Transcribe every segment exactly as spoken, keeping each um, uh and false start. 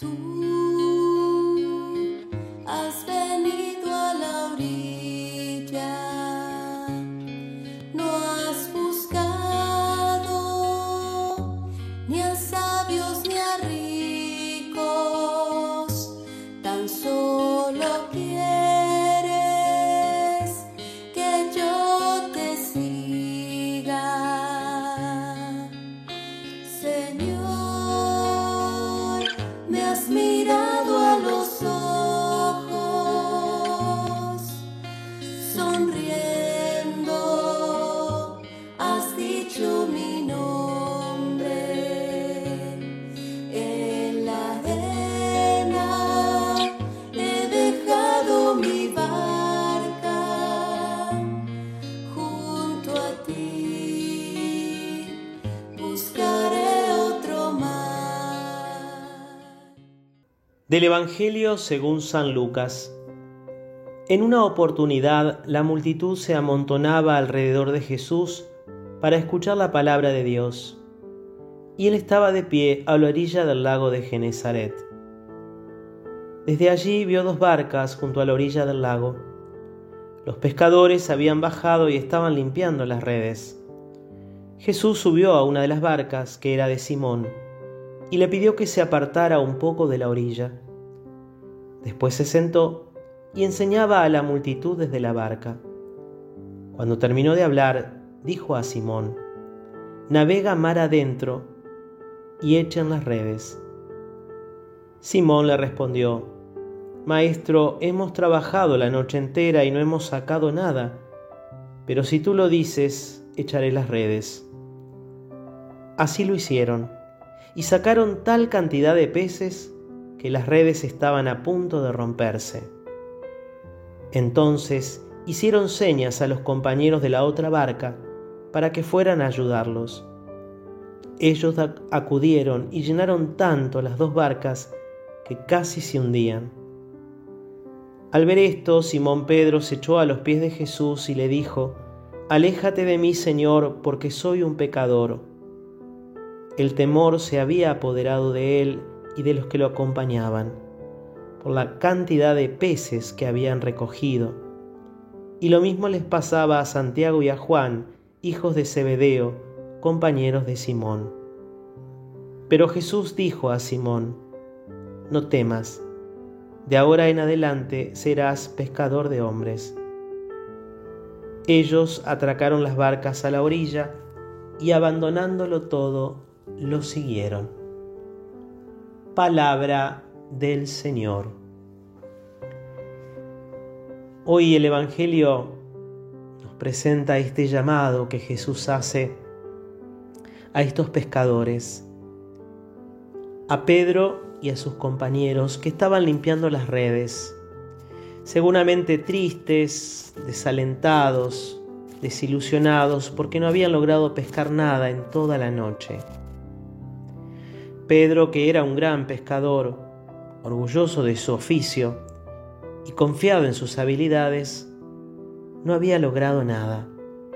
Has venido a la orilla, no has buscado ni a sabios ni a ricos, tan solo quieres que yo te siga, Señor. Me has mirado a los ojos, sonriendo, has dicho mi nombre. En la arena he dejado mi barca, junto a ti buscaré otro mar. Del Evangelio según San Lucas. En una oportunidad, la multitud se amontonaba alrededor de Jesús para escuchar la palabra de Dios, y él estaba de pie a la orilla del lago de Genesaret. Desde allí vio dos barcas junto a la orilla del lago. Los pescadores habían bajado y estaban limpiando las redes. Jesús subió a una de las barcas, que era de Simón, y le pidió que se apartara un poco de la orilla. Después se sentó y enseñaba a la multitud desde la barca. Cuando terminó de hablar, dijo a Simón: «Navega mar adentro y echen las redes». Simón le respondió: «Maestro, hemos trabajado la noche entera y no hemos sacado nada, pero si tú lo dices, echaré las redes». Así lo hicieron, y sacaron tal cantidad de peces que las redes estaban a punto de romperse. Entonces hicieron señas a los compañeros de la otra barca para que fueran a ayudarlos. Ellos acudieron y llenaron tanto las dos barcas que casi se hundían. Al ver esto, Simón Pedro se echó a los pies de Jesús y le dijo: «Aléjate de mí, Señor, porque soy un pecador». El temor se había apoderado de él y de los que lo acompañaban, por la cantidad de peces que habían recogido. Y lo mismo les pasaba a Santiago y a Juan, hijos de Zebedeo, compañeros de Simón. Pero Jesús dijo a Simón: «No temas, de ahora en adelante serás pescador de hombres». Ellos atracaron las barcas a la orilla y, abandonándolo todo, lo siguieron. Palabra del Señor. Hoy el Evangelio nos presenta este llamado que Jesús hace a estos pescadores, a Pedro y a sus compañeros que estaban limpiando las redes, seguramente tristes, desalentados, desilusionados porque no habían logrado pescar nada en toda la noche. Pedro, que era un gran pescador, orgulloso de su oficio y confiado en sus habilidades, no había logrado nada.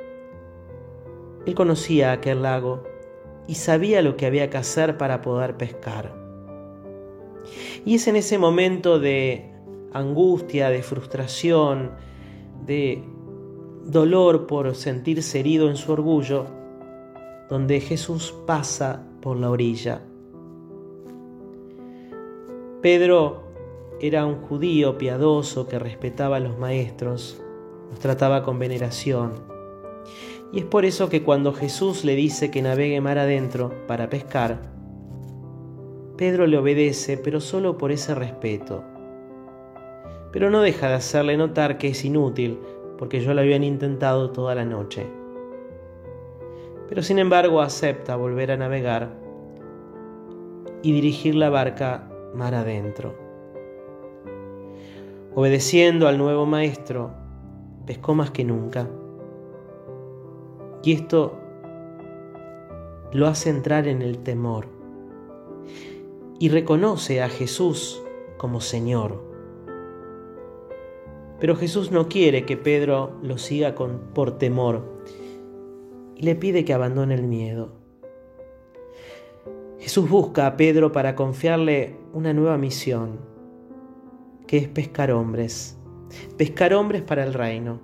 Él conocía aquel lago y sabía lo que había que hacer para poder pescar. Y es en ese momento de angustia, de frustración, de dolor por sentirse herido en su orgullo, donde Jesús pasa por la orilla. Pedro era un judío piadoso que respetaba a los maestros, los trataba con veneración. Y es por eso que cuando Jesús le dice que navegue mar adentro para pescar, Pedro le obedece, pero solo por ese respeto. Pero no deja de hacerle notar que es inútil, porque ya lo habían intentado toda la noche. Pero sin embargo acepta volver a navegar y dirigir la barca mar adentro. Obedeciendo al nuevo maestro, pescó más que nunca. Y esto lo hace entrar en el temor y reconoce a Jesús como Señor. Pero Jesús no quiere que Pedro lo siga con, por temor, y le pide que abandone el miedo. Jesús busca a Pedro para confiarle una nueva misión, que es pescar hombres, pescar hombres para el reino.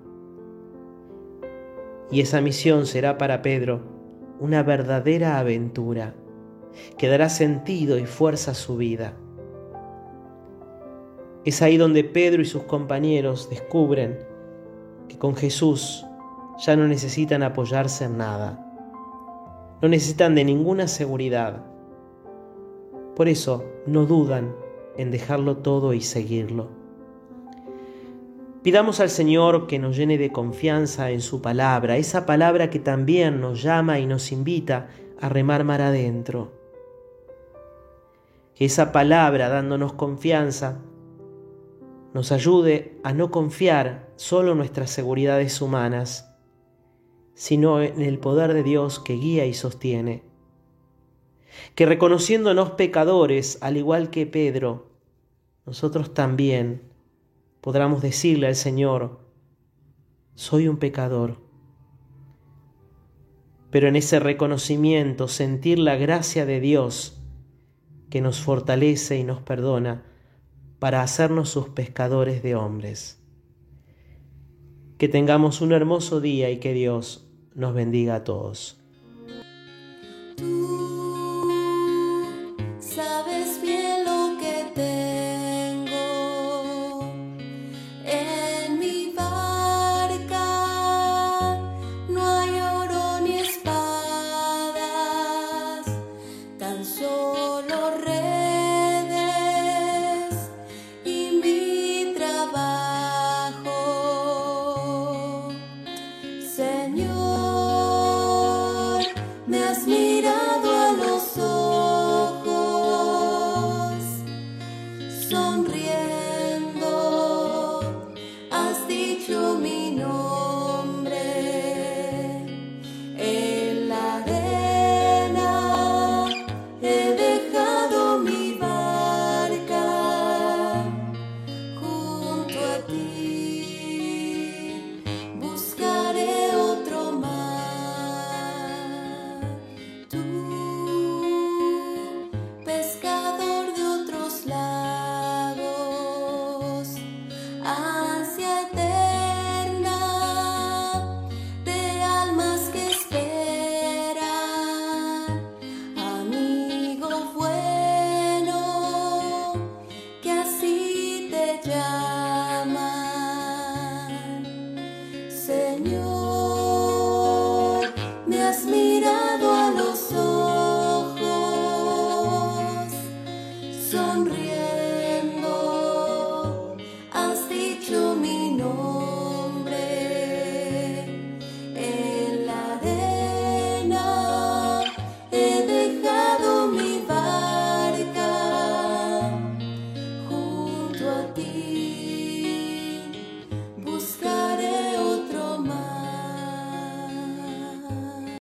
Y esa misión será para Pedro una verdadera aventura que dará sentido y fuerza a su vida. Es ahí donde Pedro y sus compañeros descubren que con Jesús ya no necesitan apoyarse en nada, no necesitan de ninguna seguridad. Por eso no dudan en dejarlo todo y seguirlo. Pidamos al Señor que nos llene de confianza en su palabra, esa palabra que también nos llama y nos invita a remar mar adentro. Que esa palabra, dándonos confianza, nos ayude a no confiar solo en nuestras seguridades humanas, sino en el poder de Dios que guía y sostiene. Que reconociéndonos pecadores, al igual que Pedro, nosotros también podamos decirle al Señor: soy un pecador. Pero en ese reconocimiento sentir la gracia de Dios que nos fortalece y nos perdona para hacernos sus pescadores de hombres. Que tengamos un hermoso día y que Dios nos bendiga a todos. Tú sabes bien lo que tengo en mi barca, no hay oro ni espadas, tan solo redes y mi trabajo. Señor, me has mirado a los ojos, sonríe.